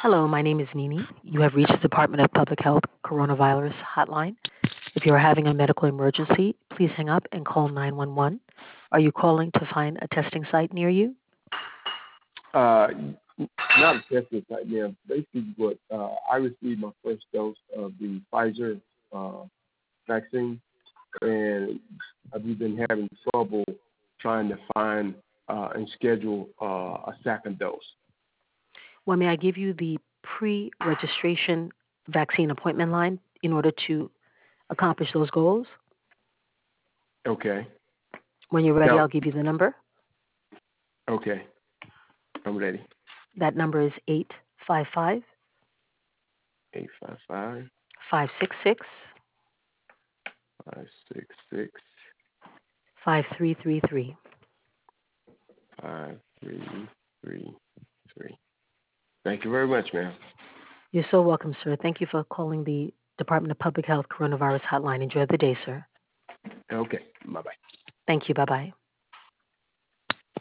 Hello, my name is Nini. You have reached the Department of Public Health Coronavirus Hotline. If you are having a medical emergency, please hang up and call 911. Are you calling to find a testing site near you? Uh, Not a testing site now. Basically, what I received my first dose of the Pfizer uh, vaccine, and we've been having trouble trying to find and schedule a second dose. Well, may I give you the pre registration vaccine appointment line in order to accomplish those goals? Okay. When you're ready, Now, I'll give you the number. okay, I'm ready. That number is 855 855 566 566 5333. 5333. Thank you very much, ma'am. You're so welcome, sir. Thank you for calling the Department of Public Health Coronavirus Hotline. Enjoy the day, sir. Okay, bye bye. Thank you. Bye bye.